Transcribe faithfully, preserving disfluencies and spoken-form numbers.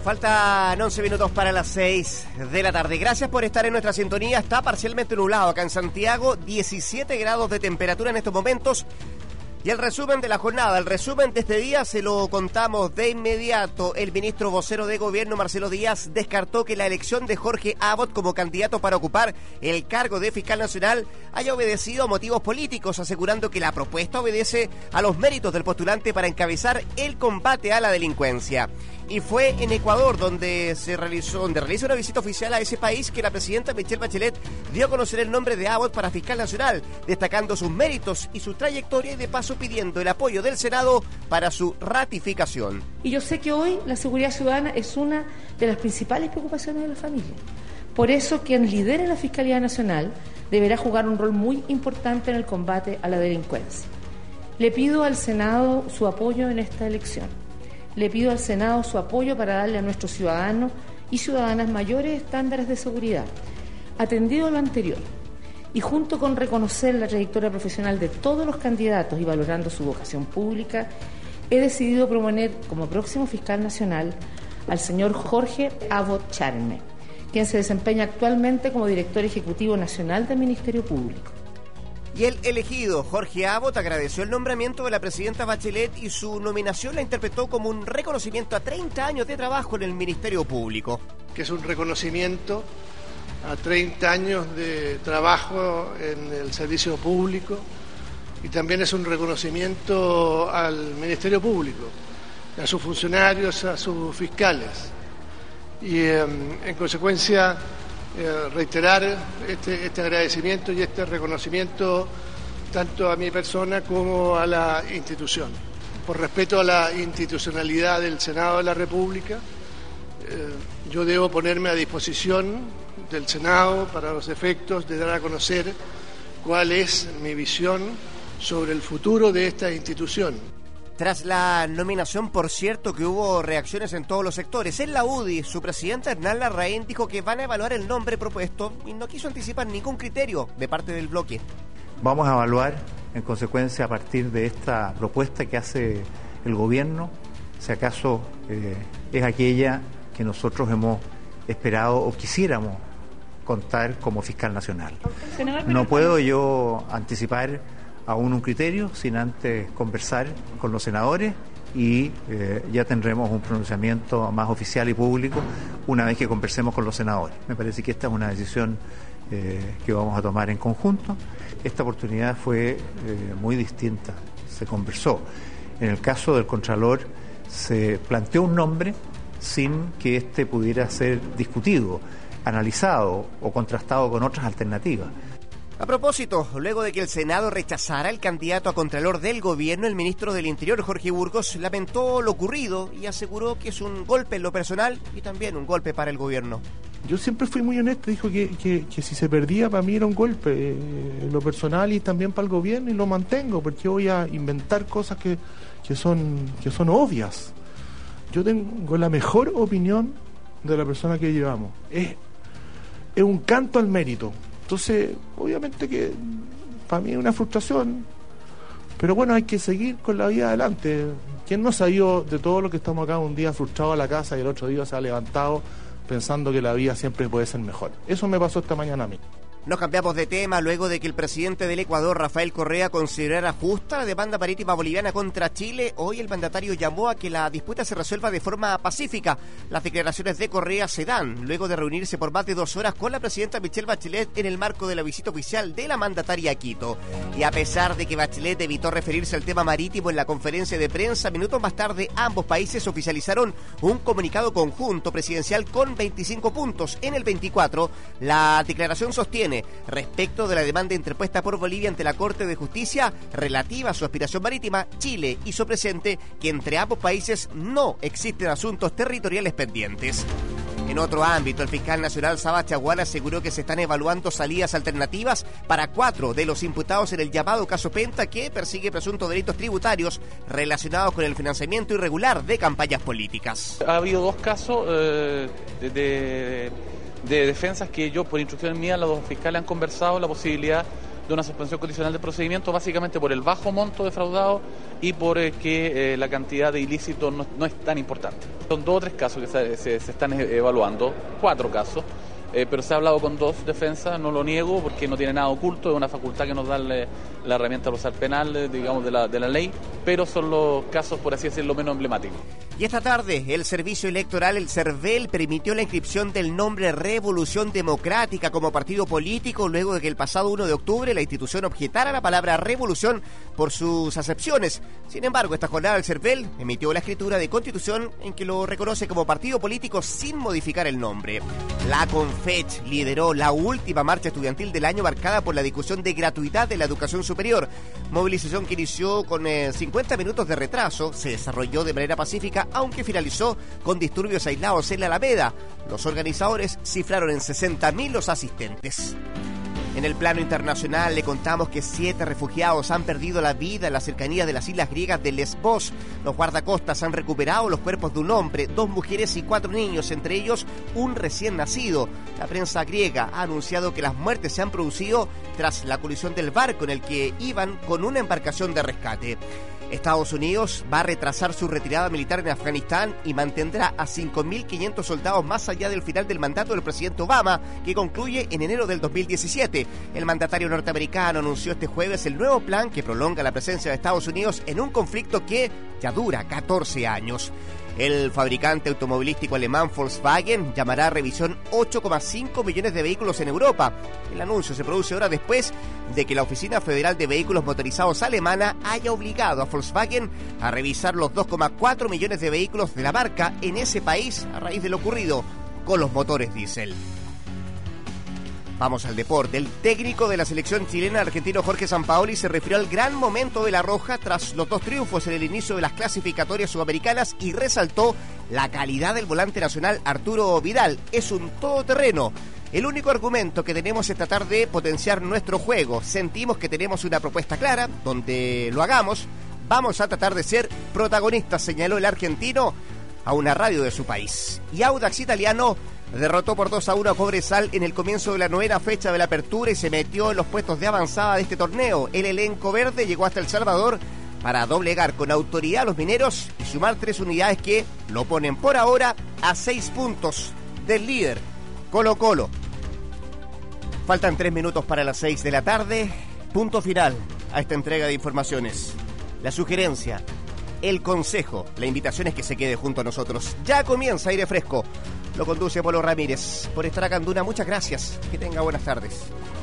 Faltan once minutos para las seis de la tarde. Gracias por estar en nuestra sintonía. Está parcialmente nublado acá en Santiago, diecisiete grados de temperatura en estos momentos. Y el resumen de la jornada, el resumen de este día se lo contamos de inmediato. El ministro vocero de gobierno, Marcelo Díaz, descartó que la elección de Jorge Abbott como candidato para ocupar el cargo de fiscal nacional haya obedecido a motivos políticos, asegurando que la propuesta obedece a los méritos del postulante para encabezar el combate a la delincuencia. Y fue en Ecuador donde se realizó, donde realizó una visita oficial a ese país que la presidenta Michelle Bachelet dio a conocer el nombre de Abbott para fiscal nacional, destacando sus méritos y su trayectoria y de paso pidiendo el apoyo del Senado para su ratificación. Y yo sé que hoy la seguridad ciudadana es una de las principales preocupaciones de la familia. Por eso quien lidere la Fiscalía Nacional deberá jugar un rol muy importante en el combate a la delincuencia. Le pido al Senado su apoyo en esta elección. Le pido al Senado su apoyo para darle a nuestros ciudadanos y ciudadanas mayores estándares de seguridad. Atendido lo anterior, y junto con reconocer la trayectoria profesional de todos los candidatos y valorando su vocación pública, he decidido proponer como próximo fiscal nacional al señor Jorge Abbott Charme, quien se desempeña actualmente como director ejecutivo nacional del Ministerio Público. Y el elegido, Jorge Abbott, agradeció el nombramiento de la presidenta Bachelet y su nominación la interpretó como un reconocimiento a treinta años de trabajo en el Ministerio Público. Que es un reconocimiento a treinta años de trabajo en el servicio público y también es un reconocimiento al Ministerio Público, a sus funcionarios, a sus fiscales. Y eh, en consecuencia... Eh, reiterar este, este agradecimiento y este reconocimiento tanto a mi persona como a la institución. Por respeto a la institucionalidad del Senado de la República, eh, yo debo ponerme a disposición del Senado para los efectos de dar a conocer cuál es mi visión sobre el futuro de esta institución. Tras la nominación, por cierto, que hubo reacciones en todos los sectores. En la U D I, su presidenta Hernán Larraín dijo que van a evaluar el nombre propuesto y no quiso anticipar ningún criterio de parte del bloque. Vamos a evaluar, en consecuencia, a partir de esta propuesta que hace el gobierno, si acaso eh, es aquella que nosotros hemos esperado o quisiéramos contar como fiscal nacional. No puedo yo anticipar aún un criterio sin antes conversar con los senadores y eh, ya tendremos un pronunciamiento más oficial y público una vez que conversemos con los senadores. Me parece que esta es una decisión eh, que vamos a tomar en conjunto. Esta oportunidad fue eh, muy distinta, se conversó. En el caso del Contralor se planteó un nombre sin que éste pudiera ser discutido, analizado o contrastado con otras alternativas. A propósito, luego de que el Senado rechazara el candidato a Contralor del gobierno, el ministro del Interior, Jorge Burgos, lamentó lo ocurrido y aseguró que es un golpe en lo personal y también un golpe para el gobierno. Yo siempre fui muy honesto, dijo que, que, que si se perdía para mí era un golpe eh, en lo personal y también para el gobierno, y lo mantengo, porque voy a inventar cosas que, que, son, que son obvias. Yo tengo la mejor opinión de la persona que llevamos. Es, es un canto al mérito. Entonces, obviamente que para mí es una frustración, pero bueno, hay que seguir con la vida adelante. ¿Quién no se ha ido de todo lo que estamos acá un día frustrado a la casa y el otro día se ha levantado pensando que la vida siempre puede ser mejor? Eso me pasó esta mañana a mí. Nos cambiamos de tema luego de que el presidente del Ecuador, Rafael Correa, considerara justa la demanda marítima boliviana contra Chile. Hoy el mandatario llamó a que la disputa se resuelva de forma pacífica. Las declaraciones de Correa se dan luego de reunirse por más de dos horas con la presidenta Michelle Bachelet en el marco de la visita oficial de la mandataria a Quito. Y a pesar de que Bachelet evitó referirse al tema marítimo en la conferencia de prensa, minutos más tarde ambos países oficializaron un comunicado conjunto presidencial con veinticinco puntos. En el veinticuatro, la declaración sostiene respecto de la demanda interpuesta por Bolivia ante la Corte de Justicia relativa a su aspiración marítima, Chile hizo presente que entre ambos países no existen asuntos territoriales pendientes. En otro ámbito, el fiscal nacional Saba Chaguán aseguró que se están evaluando salidas alternativas para cuatro de los imputados en el llamado caso Penta, que persigue presuntos delitos tributarios relacionados con el financiamiento irregular de campañas políticas. Ha habido dos casos eh, de... de... de defensas que yo, por instrucción mía, los dos fiscales han conversado la posibilidad de una suspensión condicional del procedimiento, básicamente por el bajo monto defraudado y por eh, que eh, la cantidad de ilícitos no, no es tan importante. Son dos o tres casos que se, se, se están evaluando, cuatro casos. Eh, pero se ha hablado con dos defensas, no lo niego porque no tiene nada oculto, es una facultad que nos da le, la herramienta procesal penal, digamos, de la, de la ley, pero son los casos, por así decirlo, menos emblemáticos. Y esta tarde, el Servicio Electoral, el CERVEL, permitió la inscripción del nombre Revolución Democrática como partido político luego de que el pasado uno de octubre la institución objetara la palabra revolución por sus acepciones. Sin embargo, esta jornada el CERVEL emitió la escritura de constitución en que lo reconoce como partido político sin modificar el nombre. La Confech lideró la última marcha estudiantil del año marcada por la discusión de gratuidad de la educación superior. Movilización que inició con eh, cincuenta minutos de retraso, se desarrolló de manera pacífica, aunque finalizó con disturbios aislados en la Alameda. Los organizadores cifraron en sesenta mil los asistentes. En el plano internacional le contamos que siete refugiados han perdido la vida en las cercanías de las islas griegas de Lesbos. Los guardacostas han recuperado los cuerpos de un hombre, dos mujeres y cuatro niños, entre ellos un recién nacido. La prensa griega ha anunciado que las muertes se han producido tras la colisión del barco en el que iban con una embarcación de rescate. Estados Unidos va a retrasar su retirada militar en Afganistán y mantendrá a cinco mil quinientos soldados más allá del final del mandato del presidente Obama, que concluye en enero del dos mil diecisiete. El mandatario norteamericano anunció este jueves el nuevo plan que prolonga la presencia de Estados Unidos en un conflicto que ya dura catorce años. El fabricante automovilístico alemán Volkswagen llamará a revisión ocho coma cinco millones de vehículos en Europa. El anuncio se produce horas después de que la Oficina Federal de Vehículos Motorizados alemana haya obligado a Volkswagen a revisar los dos coma cuatro millones de vehículos de la marca en ese país a raíz de lo ocurrido con los motores diésel. Vamos al deporte. El técnico de la selección chilena, argentino Jorge Sampaoli, se refirió al gran momento de La Roja tras los dos triunfos en el inicio de las clasificatorias sudamericanas y resaltó la calidad del volante nacional Arturo Vidal. Es un todoterreno. El único argumento que tenemos es tratar de potenciar nuestro juego. Sentimos que tenemos una propuesta clara, donde lo hagamos. Vamos a tratar de ser protagonistas, señaló el argentino a una radio de su país. Y Audax Italiano derrotó por dos a uno a Cobresal en el comienzo de la novena fecha de la apertura y se metió en los puestos de avanzada de este torneo. El elenco verde llegó hasta El Salvador para doblegar con autoridad a los mineros y sumar tres unidades que lo ponen por ahora a seis puntos del líder, Colo Colo. Faltan tres minutos para las seis de la tarde. Punto final a esta entrega de informaciones. La sugerencia, el consejo, la invitación es que se quede junto a nosotros. Ya comienza Aire Fresco. Lo conduce Polo Ramírez. Por estar acá en Duna, muchas gracias. Que tenga buenas tardes.